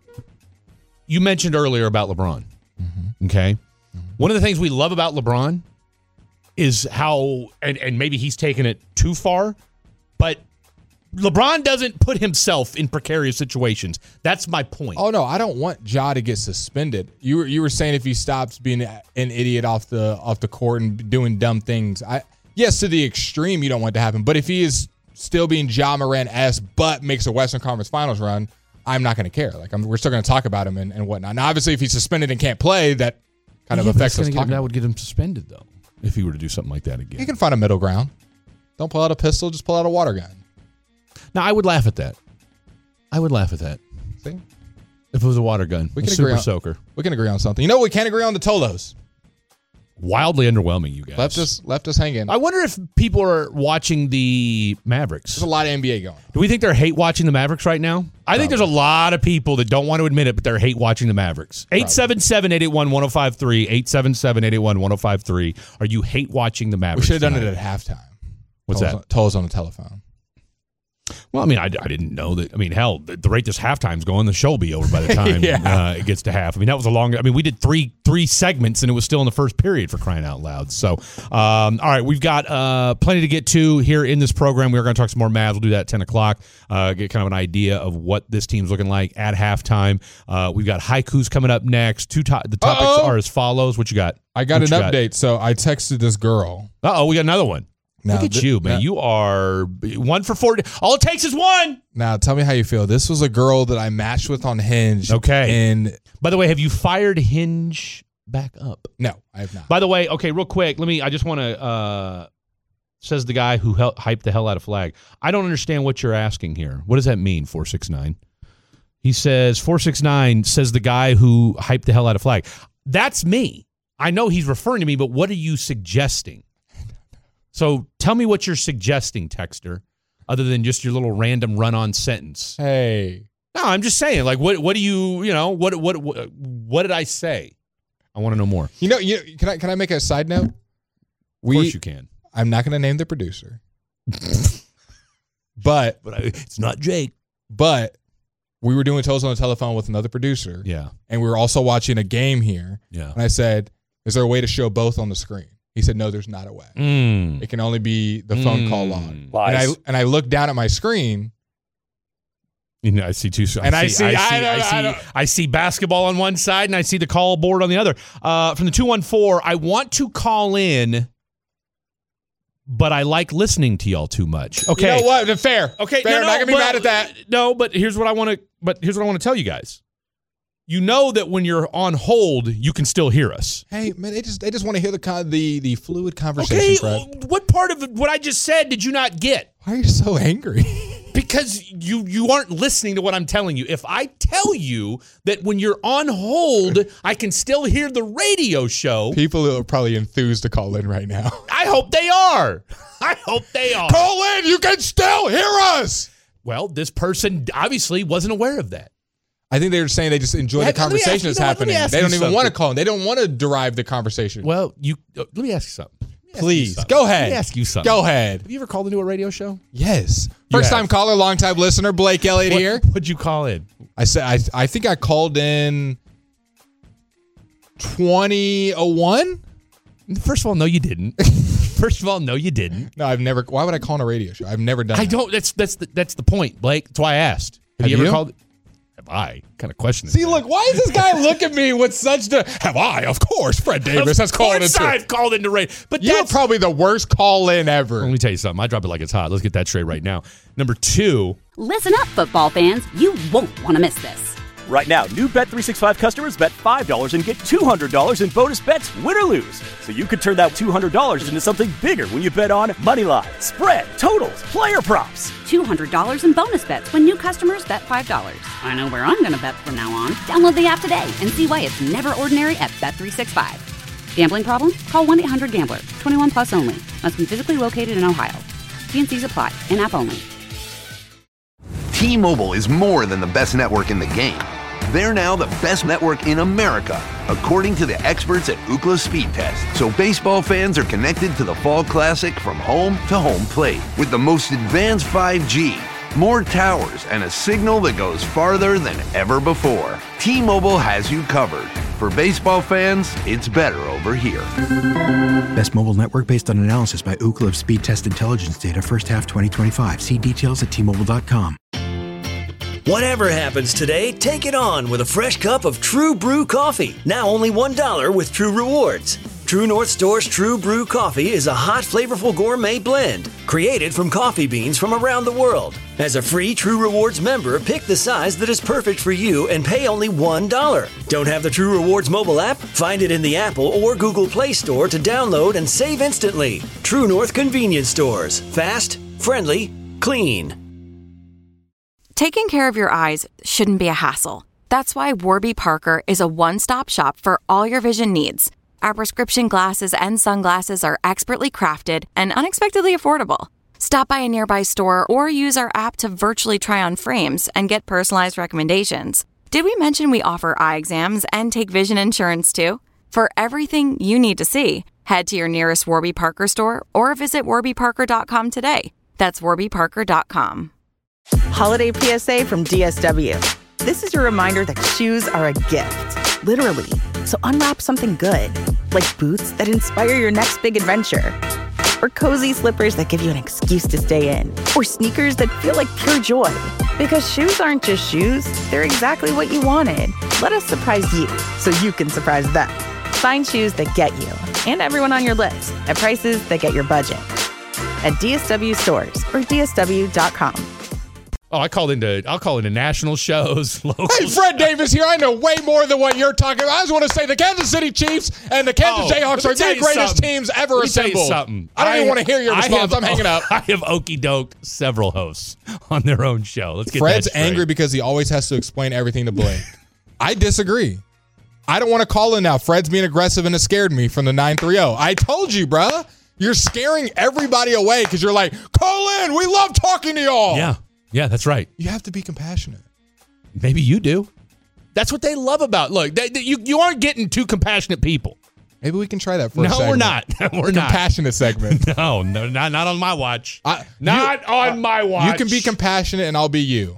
you mentioned earlier about LeBron. Mm-hmm. Okay? Mm-hmm. One of the things we love about LeBron is how, and maybe he's taken it too far, but LeBron doesn't put himself in precarious situations. That's my point. Oh, no, I don't want Ja to get suspended. You were saying if he stops being an idiot off the court and doing dumb things. Yes, to the extreme, you don't want it to happen. But if he is still being Ja Morant-esque but makes a Western Conference Finals run, I'm not going to care. Like, we're still going to talk about him and whatnot. Now, obviously, if he's suspended and can't play, that kind of affects us talking. That would get him suspended, though, if he were to do something like that again. He can find a middle ground. Don't pull out a pistol, just pull out a water gun. Now, I would laugh at that. See? If it was a water gun. We can agree agree on, soaker. We can agree on something. You know what we can't agree on? The Tolos. Wildly underwhelming, you guys. Left us hanging. I wonder if people are watching the Mavericks. There's a lot of NBA going on. Do we think they're hate watching the Mavericks right now? I think there's a lot of people that don't want to admit it, but they're hate watching the Mavericks. 877-881-1053. 877-881-1053. Are you hate watching the Mavericks? We should have done it at halftime. What's that? Told us on the telephone. Well, I mean, I didn't know that. I mean, hell, the rate this halftime's going, the show will be over by the time it gets to half. I mean, that was a long. I mean, we did three segments, and it was still in the first period, for crying out loud. So, all right, we've got plenty to get to here in this program. We're going to talk some more Mavs. We'll do that at 10 o'clock, get kind of an idea of what this team's looking like at halftime. We've got haikus coming up next. The topics are as follows. What you got? I got an update. So I texted this girl. We got another one. Now, look at you, man. You are 1 for 4. All it takes is one. Now, tell me how you feel. This was a girl that I matched with on Hinge. Okay. And by the way, have you fired Hinge back up? No, I have not. By the way, okay, real quick, I just want to, says the guy who hyped the hell out of Flag. I don't understand what you're asking here. What does that mean, 469? He says, 469 says the guy who hyped the hell out of Flag. That's me. I know he's referring to me, but what are you suggesting? So tell me what you're suggesting, texter, other than just your little random run-on sentence. Hey. No, I'm just saying, like, what do you, what did I say? I want to know more. Can I make a side note? Of course you can. I'm not going to name the producer. but it's not Jake. But we were doing Toes on the telephone with another producer. Yeah. And we were also watching a game here. Yeah. And I said, is there a way to show both on the screen? He said, no, there's not a way. It can only be the phone call log. And I looked down at my screen. You know, I see two. I see basketball on one side, and I see the call board on the other. From the 214, I want to call in, but I like listening to y'all too much. Okay, you know what? Fair. Okay, fair. Not gonna be mad at that. No, but here's what I want to tell you guys. You know that when you're on hold, you can still hear us. Hey, man, they just want to hear the fluid conversation. Okay, what part of what I just said did you not get? Why are you so angry? Because you aren't listening to what I'm telling you. If I tell you that when you're on hold, I can still hear the radio show. People are probably enthused to call in right now. I hope they are. Call in. You can still hear us. Well, this person obviously wasn't aware of that. I think they were saying they just enjoy the conversation that's happening. They don't even want to call in. They don't want to derive the conversation. Well, let me ask you something. Please, go ahead. Let me ask you something. Go ahead. Have you ever called into a radio show? Yes. First-time caller, long-time listener, Blake Elliott here. What'd you call in? I said I think I called in 2001. First of all, no, you didn't. No, I've never. Why would I call in a radio show? I've never done that. I don't. That's the point, Blake. That's why I asked. Have you ever called? Have I? Kind of question. See, look, why does this guy look at me with such have I? Of course, Fred Davis has called into. I've called into radio. But you're probably the worst call-in ever. Let me tell you something. I drop it like it's hot. Let's get that straight right now. Number 2. Listen up, football fans. You won't want to miss this. Right now, new Bet365 customers bet $5 and get $200 in bonus bets, win or lose. So you could turn that $200 into something bigger when you bet on money line, spread, totals, player props. $200 in bonus bets when new customers bet $5. I know where I'm going to bet from now on. Download the app today and see why it's never ordinary at Bet365. Gambling problem? Call 1-800-GAMBLER. 21 plus only. Must be physically located in Ohio. T&Cs apply. In-app only. T-Mobile is more than the best network in the game. They're now the best network in America, according to the experts at Ookla Speed Test. So baseball fans are connected to the Fall Classic from home to home plate with the most advanced 5G, more towers, and a signal that goes farther than ever before. T-Mobile has you covered. For baseball fans, it's better over here. Best mobile network based on analysis by Ookla Speed Test Intelligence data first half 2025. See details at T-Mobile.com. Whatever happens today, take it on with a fresh cup of True Brew coffee. Now only $1 with True Rewards. True North Store's True Brew coffee is a hot, flavorful gourmet blend created from coffee beans from around the world. As a free True Rewards member, pick the size that is perfect for you and pay only $1. Don't have the True Rewards mobile app? Find it in the Apple or Google Play Store to download and save instantly. True North Convenience Stores. Fast, friendly, clean. Taking care of your eyes shouldn't be a hassle. That's why Warby Parker is a one-stop shop for all your vision needs. Our prescription glasses and sunglasses are expertly crafted and unexpectedly affordable. Stop by a nearby store or use our app to virtually try on frames and get personalized recommendations. Did we mention we offer eye exams and take vision insurance too? For everything you need to see, head to your nearest Warby Parker store or visit warbyparker.com today. That's warbyparker.com. Holiday PSA from DSW. This is your reminder that shoes are a gift, literally. So unwrap something good, like boots that inspire your next big adventure, or cozy slippers that give you an excuse to stay in, or sneakers that feel like pure joy. Because shoes aren't just shoes, they're exactly what you wanted. Let us surprise you so you can surprise them. Find shoes that get you and everyone on your list at prices that get your budget. At DSW stores or DSW.com. Oh, I'll call into national shows, local. Hey, Fred Davis here. I know way more than what you're talking about. I just want to say the Kansas City Chiefs and the Kansas Jayhawks are the greatest teams ever assembled. I don't even want to hear your response. I'm hanging up. I have okey doke several hosts on their own show. Let's get Fred's that straight. angry because he always has to explain everything to Blake. I disagree. I don't want to call in now. Fred's being aggressive and it scared me from the 930. I told you, bruh. You're scaring everybody away because you're like, call in. We love talking to y'all. Yeah, that's right. You have to be compassionate. Maybe you do. That's what they love about. Look, you aren't getting two compassionate people. Maybe we can try that for a segment. No, we're not. We're not. Compassionate segment. No, not on my watch. Not on my watch. You can be compassionate and I'll be you.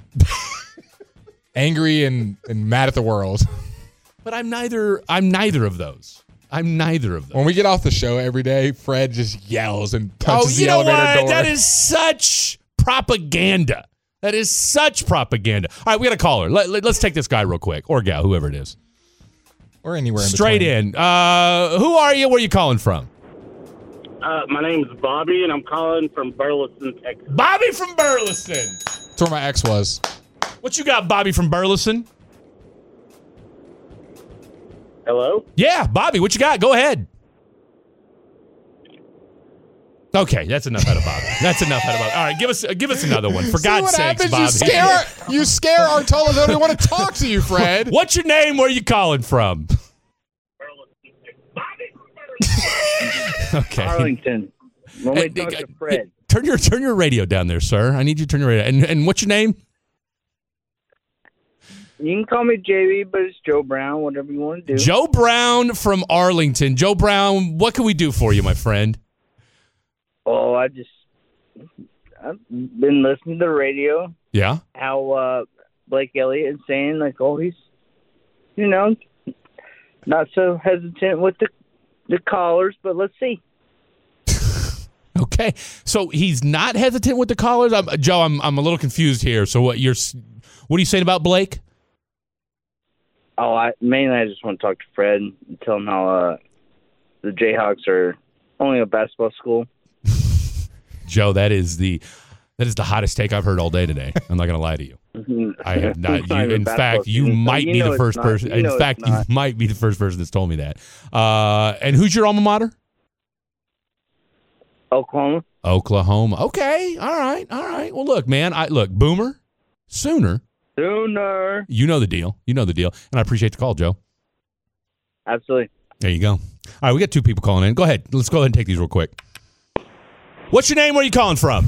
Angry and mad at the world. But I'm neither of those. I'm neither of them. When we get off the show every day, Fred just yells and punches the elevator door. That is such propaganda. That is such propaganda. All right, we got a caller. Let's take this guy real quick, or gal, whoever it is. Or anywhere in Straight between. in. Who are you? Where are you calling from? My name is Bobby, and I'm calling from Burleson, Texas. Bobby from Burleson. That's where my ex was. What you got, Bobby from Burleson? Hello? Yeah, Bobby, what you got? Go ahead. Okay, that's enough out of Bobby. All right, give us another one. For God's sakes, Bobby. You scare Artola. They don't want to talk to you, Fred. What's your name? Where are you calling from? Okay. Arlington. When we talk to Fred. Turn your radio down there, sir. I need you to turn your radio. And what's your name? You can call me JB, but it's Joe Brown, whatever you want to do. Joe Brown from Arlington. Joe Brown, what can we do for you, my friend? Oh, I've been listening to the radio. Yeah? How Blake Elliott is saying, like, oh, he's, not so hesitant with the callers, but let's see. Okay. So he's not hesitant with the callers? Joe, I'm a little confused here. So what are you saying about Blake? Oh, I just want to talk to Fred and tell him how the Jayhawks are only a basketball school. Joe, that is the hottest take I've heard all day today. I'm not going to lie to you. I have not. In fact, you might be the first person. In fact, you might be the first person that's told me that. And who's your alma mater? Oklahoma. Okay. All right. Well, look, man. Boomer, Sooner. You know the deal. And I appreciate the call, Joe. Absolutely. There you go. All right, we got two people calling in. Go ahead. Let's go ahead and take these real quick. What's your name? Where are you calling from?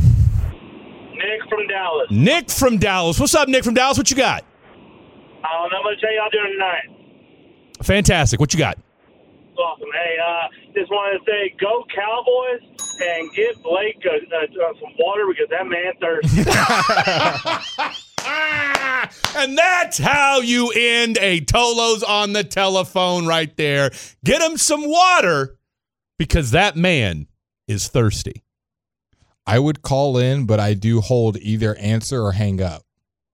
Nick from Dallas. What's up, Nick from Dallas? What you got? I'm going to tell you y'all doing tonight. Fantastic. What you got? Awesome. Hey, just wanted to say, go Cowboys and give Blake some water because that man thirsty. And that's how you end a Tolos on the telephone right there. Get him some water because that man is thirsty. I would call in, but I do hold either answer or hang up.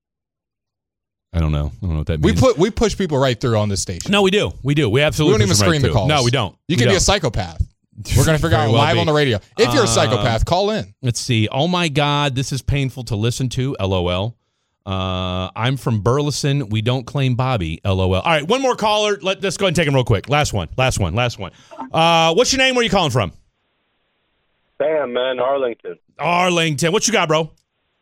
I don't know what that means. We push people right through on this station. No, we do. We absolutely don't even screen the calls. No, we don't. You can be a psychopath. We're going to figure out live on the radio. If you're a psychopath, call in. Let's see. Oh, my God. This is painful to listen to. LOL. I'm from Burleson. We don't claim Bobby. LOL. All right, one more caller. Let's go ahead and take him real quick. Last one. What's your name? Where are you calling from? Sam, man, Arlington. What you got, bro?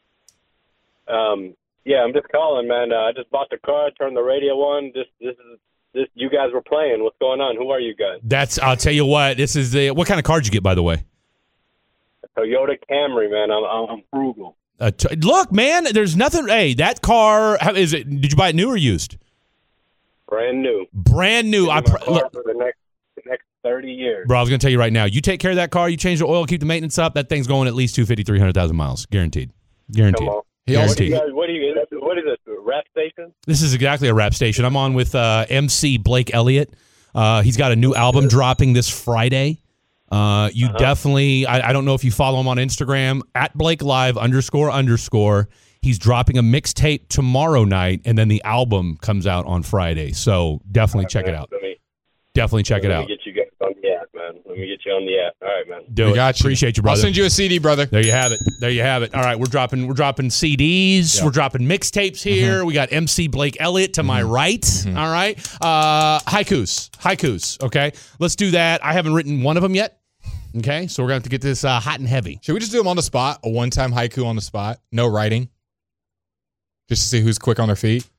Yeah, I'm just calling, man. I just bought the car, turned the radio on. This you guys were playing. What's going on? Who are you guys? I'll tell you what. This is what kind of car did you get, by the way? A Toyota Camry, man. I'm frugal. Look, man, there's nothing. Hey, that car, is it? Did you buy it new or used? Brand new. Look, for the next 30 years. Bro, I was going to tell you right now, you take care of that car, you change the oil, keep the maintenance up, that thing's going at least 250, 300,000 miles. Guaranteed. Come on. What is this, a rap station? This is exactly a rap station. I'm on with MC Blake Elliott. He's got a new album dropping this Friday. You definitely, I don't know if you follow him on Instagram, @BlakeLive__. He's dropping a mixtape tomorrow night, and then the album comes out on Friday. So definitely check it out. Definitely check it out. Let me get you guys on the app, man. Let me get you on the app. All right, man. Do it. Appreciate you, brother. I'll send you a CD, brother. There you have it. All right, we're dropping CDs. Yep. We're dropping mixtapes here. We got MC Blake Elliott to my right. All right. Haikus. Okay. Let's do that. I haven't written one of them yet. Okay. So we're going to have to get this hot and heavy. Should we just do them on the spot? A one-time haiku on the spot? No writing? Just to see who's quick on their feet?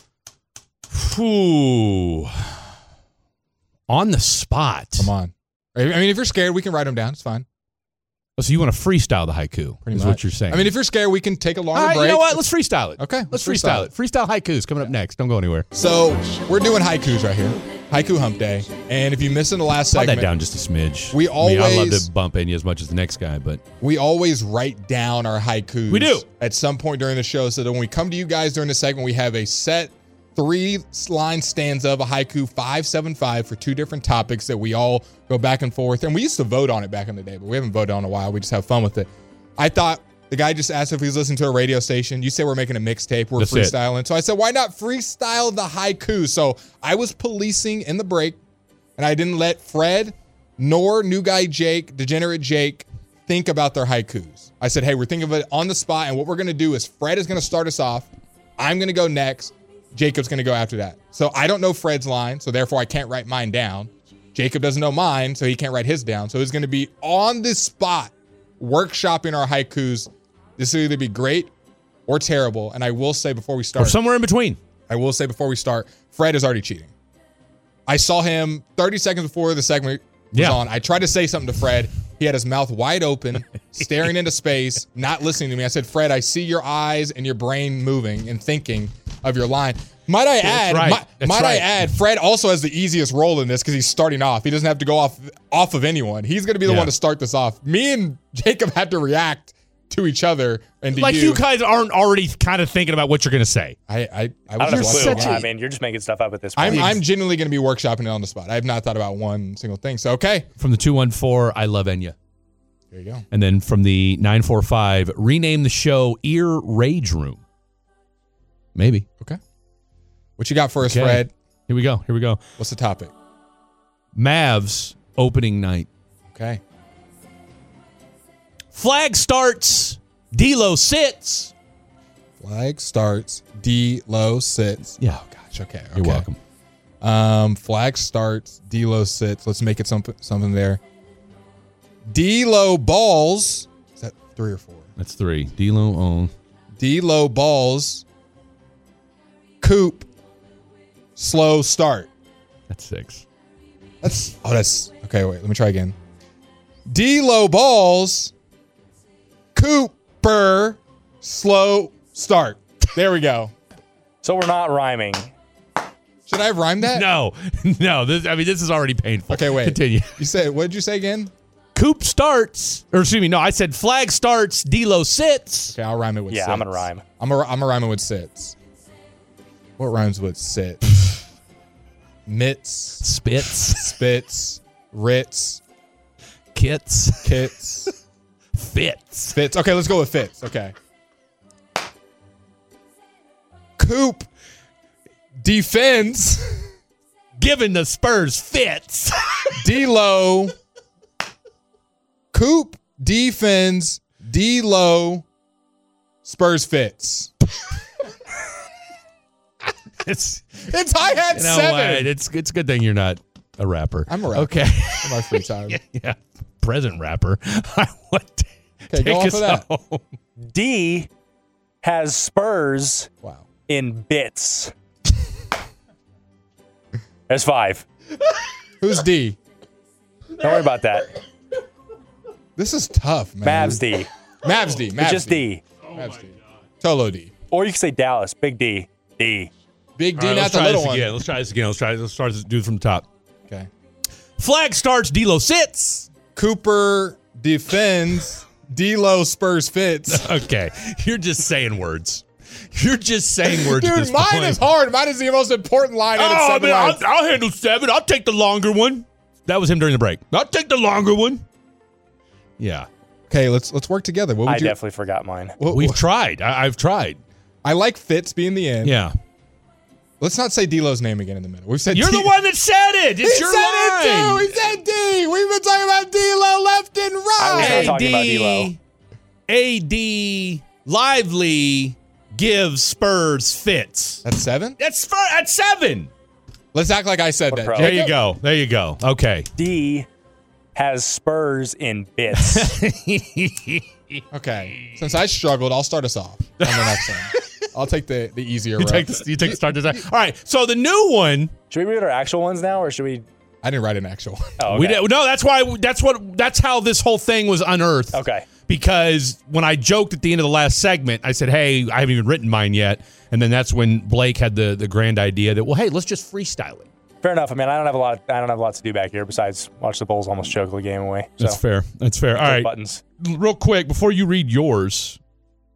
Ooh. On the spot. Come on. I mean, if you're scared, we can write them down. It's fine. Oh, so you want to freestyle the haiku, is what you're saying. I mean, if you're scared, we can take a longer break. You know what? Let's freestyle it. Okay. Let's freestyle it. Freestyle haikus coming up next. Don't go anywhere. So we're doing haikus right here. Haiku Hump Day. And if you missed in the last segment. That down just a smidge. I love to bump in you as much as the next guy, but. We always write down our haikus. We do. At some point during the show so that when we come to you guys during the segment, we have a set 3-line stanza of a haiku, 575 for 2 different topics that we all go back and forth. And we used to vote on it back in the day, but we haven't voted on it in a while. We just have fun with it. I thought the guy just asked if he was listening to a radio station. You say we're making a mixtape. We're freestyling. So I said, why not freestyle the haiku? So I was policing in the break, and I didn't let Fred nor new guy Jake, Degenerate Jake, think about their haikus. I said, hey, we're thinking of it on the spot, and what we're going to do is Fred is going to start us off. I'm going to go next. Jacob's going to go after that. So I don't know Fred's line, so therefore I can't write mine down. Jacob doesn't know mine, so he can't write his down. So it's going to be on the spot, workshopping our haikus. This will either be great or terrible. And I will say before we start. Or somewhere in between. I will say before we start, Fred is already cheating. I saw him 30 seconds before the segment was on. I tried to say something to Fred. He had his mouth wide open, staring into space, not listening to me. I said, Fred, I see your eyes and your brain moving and thinking of your line. Might I add, Fred also has the easiest role in this because he's starting off. He doesn't have to go off of anyone. He's going to be the one to start this off. Me and Jacob had to react to each other and to you guys aren't already kind of thinking about what you're going to say. I mean, you're just making stuff up at this point. I'm genuinely going to be workshopping it on the spot. I have not thought about one single thing. So, okay. From the 214, I love Enya. There you go. And then from the 945, rename the show Ear Rage Room. Maybe. Okay. What you got for us, Fred? Here we go. What's the topic? Mavs opening night. Okay. Flag starts, D-Lo sits. Flag starts, D-Lo sits. Yeah. Oh, gosh. Okay. You're welcome. Flag starts, D-Lo sits. Let's make it something there. D-Lo balls. Is that 3 or 4? That's 3. D-Lo on. D-Lo balls. Coop. Slow start. That's 6. That's okay. Wait, let me try again. D-Lo balls. Cooper. Slow start. There we go. So we're not rhyming. Should I have rhymed that? No. This is already painful. Okay, wait. Continue. What did you say again? Coop starts, or excuse me, no, I said flag starts, D-Lo sits. Okay, I'll rhyme it with sits. I'm going to rhyme. I'm gonna rhyme it with sits. What rhymes with sits? Mitts. Spits. Ritz. Kits. Fits. Okay, let's go with fits. Okay. Coop defends. Giving the Spurs fits. D-Lo. Coop defends. D-Lo. Spurs fits. It's I had 7. What? It's a good thing you're not a rapper. I'm a rapper. Okay. In my free time. Yeah. Present rapper. Okay, go off of that. Home. D has Spurs Wow. in bits. There's 5. Who's D? Don't worry about that. This is tough, man. Mavs D. Mavs Just D. Mavs D. Tolo D. Or you can say Dallas. Big D. D. Big D, All right, not let's the try little this one. again. Let's try this again. Let's start this dude from the top. Okay. Flag starts, D-Lo sits. Cooper defends. D-Lo Spurs fits. Okay. You're just saying words. At Dude, this mine point. is hard. Mine is the most important line. I'll handle 7. I'll take the longer one. That was him during the break. I'll take the longer one. Yeah. Okay, let's work together. What would I definitely forgot mine. We've tried. I've tried. I like fits being the end. Yeah. Let's not say D-Lo's name again in the middle. We've said You're the one that said it. It's your line. He said D. We've been talking about D-Lo left and right. I was not talking about D-Lo. AD Lively gives Spurs fits. That's 7? That's 7. Let's act like I said that. There you go. Okay. D has Spurs in bits. Okay. Since I struggled, I'll start us off on the next one. I'll take the easier route. You take the start design. All right. So the new one. Should we read our actual ones now, or should we? I didn't write an actual one. Oh, okay. We did, no, that's how this whole thing was unearthed. Okay. Because when I joked at the end of the last segment, I said, "Hey, I haven't even written mine yet," and then that's when Blake had the grand idea that, well, hey, let's just freestyle it. Fair enough. I mean, I don't have a lot to do back here besides watch the Bulls almost choke the game away. So. That's fair. All right. Buttons. Real quick before you read yours,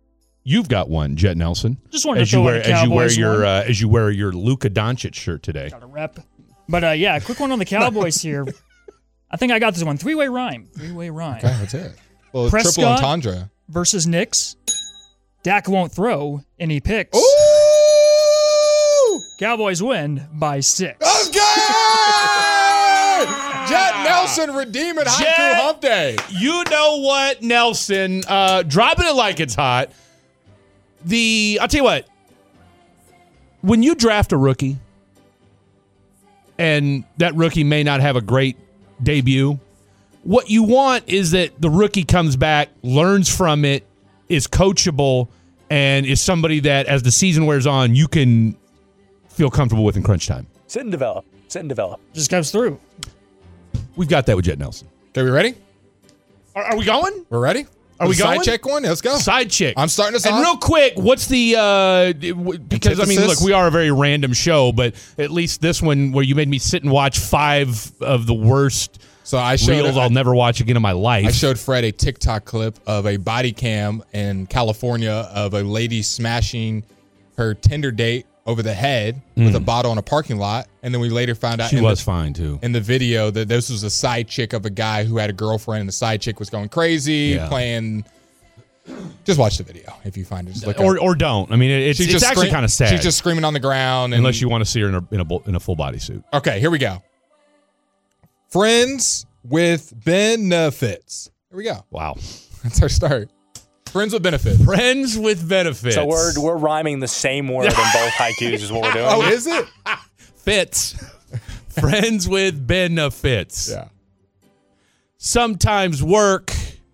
You've got one, Jet Nelson. Just wanted to throw in a Cowboys one. As you wear your Luka Doncic shirt today. Got a rep. But yeah, quick one on the Cowboys here. I think I got this one. Three-way rhyme. Okay, that's it. Well, Prescott triple entendre versus Knicks. Dak won't throw any picks. Ooh! Cowboys win by 6. Let's go! Jet Nelson redeeming Haiku Hump Day. You know what, Nelson? Dropping it like it's hot. I'll tell you what. When you draft a rookie, and that rookie may not have a great debut, what you want is that the rookie comes back, learns from it, is coachable, and is somebody that, as the season wears on, you can feel comfortable with in crunch time. Sit and develop. Just comes through. We've got that with Jet Nelson. Okay, we ready? Are we going? We're ready? Are we going? Side check one? Let's go. Side check. I'm starting us off. And real quick, what's the because I mean, look, we are a very random show, but at least this one where you made me sit and watch 5 of the worst reels I'll never watch again in my life. I showed Fred a TikTok clip of a body cam in California of a lady smashing her Tinder date over the head with a bottle in a parking lot. And then we later found out she was fine too in the video that this was a side chick of a guy who had a girlfriend, and the side chick was going crazy playing. Just watch the video if you find it. Just look or don't. I mean, it's actually kind of sad. She's just screaming on the ground. Unless you want to see her in a full bodysuit. Okay, here we go. Friends with benefits. Here we go. Wow. That's our start. Friends with benefits. Friends with benefits. So we're rhyming the same word in both haikus is what we're doing. Oh, is it? Fits. Friends with benefits. Yeah. Sometimes work.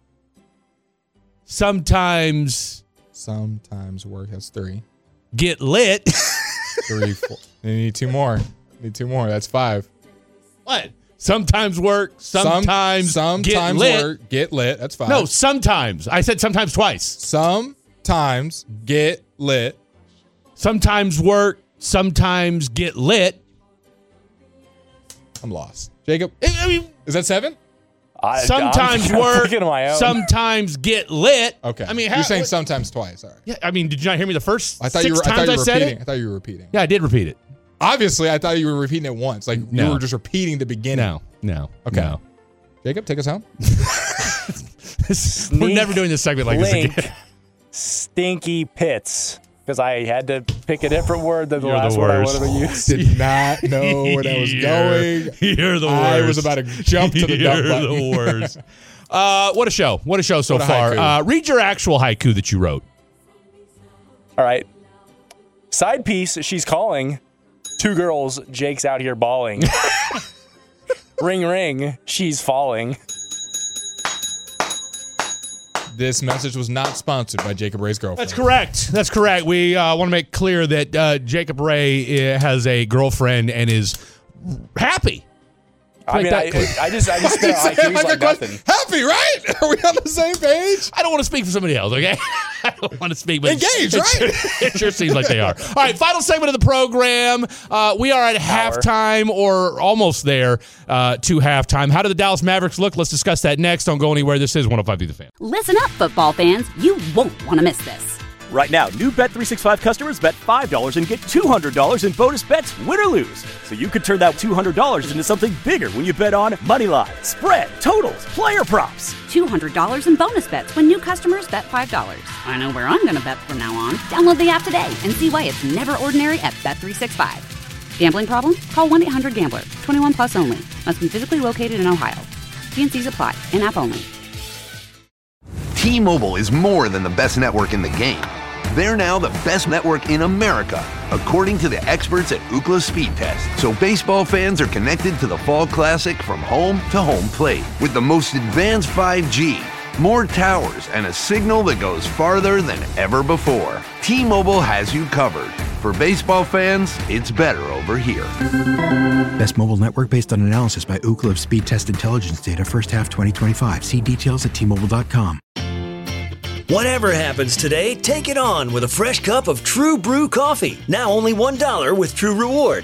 Sometimes work. That's 3. Get lit. 3, 4. You need 2 more. That's 5. What? Sometimes work, sometimes get lit. Work, get lit. That's 5. No, sometimes. I said sometimes twice. Sometimes get lit. Sometimes work, sometimes get lit. I'm lost. Jacob, I mean, is that 7? Sometimes work, sometimes get lit. Okay. I mean, you're saying sometimes twice. All right. Yeah. I mean, did you not hear me the first? I thought 6 you were times I said repeating. it? I thought you were repeating. Yeah, I did repeat it. Obviously, I thought you were repeating it once. Like you were just repeating the beginning. No. Okay. No. Jacob, take us home. We're never doing this segment like this again. Stinky pits. Because I had to pick a different word than the last one I would have used. Did not know where that was going. You're the worst. I was about to jump to the dump button. You're the worst. What a show. What a show so far. Read your actual haiku that you wrote. All right. Side piece, she's calling. 2 girls, Jake's out here bawling. Ring, ring, she's falling. This message was not sponsored by Jacob Ray's girlfriend. That's correct. We want to make clear that Jacob Ray has a girlfriend and is happy. I mean, I just spit out haikus like nothing. Happy, right? Are we on the same page? I don't want to speak for somebody else, okay? I don't want to speak. But engage, right? It sure seems like they are. All right, final segment of the program. We are at halftime or almost there to halftime. How do the Dallas Mavericks look? Let's discuss that next. Don't go anywhere. This is 105 Through the Fan. Listen up, football fans. You won't want to miss this. Right now, new Bet365 customers bet $5 and get $200 in bonus bets, win or lose. So you could turn that $200 into something bigger when you bet on moneyline, spread, totals, player props. $200 in bonus bets when new customers bet $5. I know where I'm going to bet from now on. Download the app today and see why it's never ordinary at Bet365. Gambling problem? Call 1-800-GAMBLER. 21 plus only. Must be physically located in Ohio. T&Cs apply. In-app only. T-Mobile is more than the best network in the game. They're now the best network in America, according to the experts at Ookla Speed Test. So baseball fans are connected to the Fall Classic from home to home plate with the most advanced 5G, more towers, and a signal that goes farther than ever before. T-Mobile has you covered. For baseball fans, it's better over here. Best mobile network based on analysis by Ookla Speed Test Intelligence data first half 2025. See details at T-Mobile.com. Whatever happens today, take it on with a fresh cup of True Brew coffee. Now only $1 with True Rewards.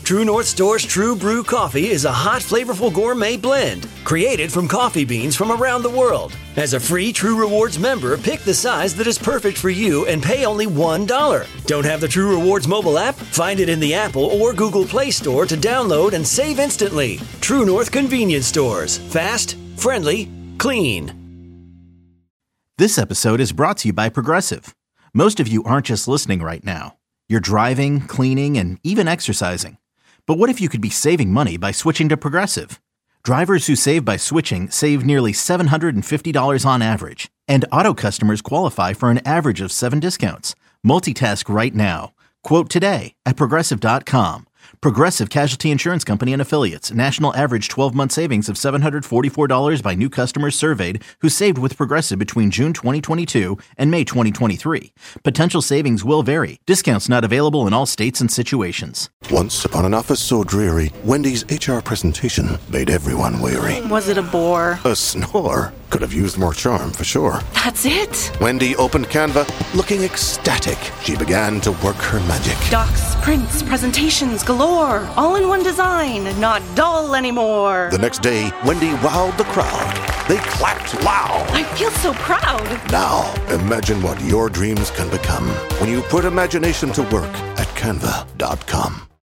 True North Store's True Brew Coffee is a hot, flavorful gourmet blend created from coffee beans from around the world. As a free True Rewards member, pick the size that is perfect for you and pay only $1. Don't have the True Rewards mobile app? Find it in the Apple or Google Play Store to download and save instantly. True North Convenience Stores. Fast, friendly, clean. This episode is brought to you by Progressive. Most of you aren't just listening right now. You're driving, cleaning, and even exercising. But what if you could be saving money by switching to Progressive? Drivers who save by switching save nearly $750 on average. And auto customers qualify for an average of 7 discounts. Multitask right now. Quote today at Progressive.com. Progressive Casualty Insurance Company and Affiliates. National average 12-month savings of $744 by new customers surveyed who saved with Progressive between June 2022 and May 2023. Potential savings will vary. Discounts not available in all states and situations. Once upon an office so dreary, Wendy's HR presentation made everyone weary. Was it a bore? A snore. Could have used more charm, for sure. That's it? Wendy opened Canva, looking ecstatic. She began to work her magic. Docs, prints, presentations galore. All in one design, not dull anymore. The next day, Wendy wowed the crowd. They clapped loud. I feel so proud. Now, imagine what your dreams can become when you put imagination to work at Canva.com.